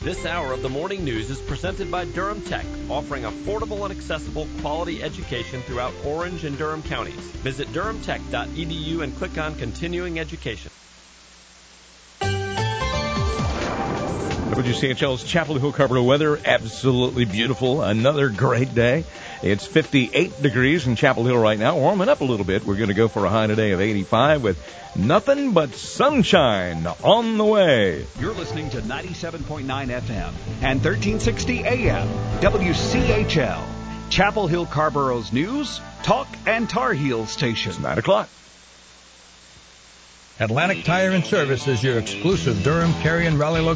This hour of the morning news is presented by Durham Tech, offering affordable and accessible quality education throughout Orange and Durham counties. Visit durham tech dot e d u and click on Continuing Education. W C H L's Chapel Hill Carpenter weather, absolutely beautiful. Another great day. It's fifty-eight degrees in Chapel Hill right now, warming up a little bit. We're going to go for a high today of eighty-five with nothing but sunshine on the way. You're listening to ninety-seven point nine F M and thirteen sixty A M W C H L, Chapel Hill Carborough's news, talk, and Tar Heel station. It's nine o'clock. Atlantic Tire and Service is your exclusive Durham, Cary, and Raleigh location.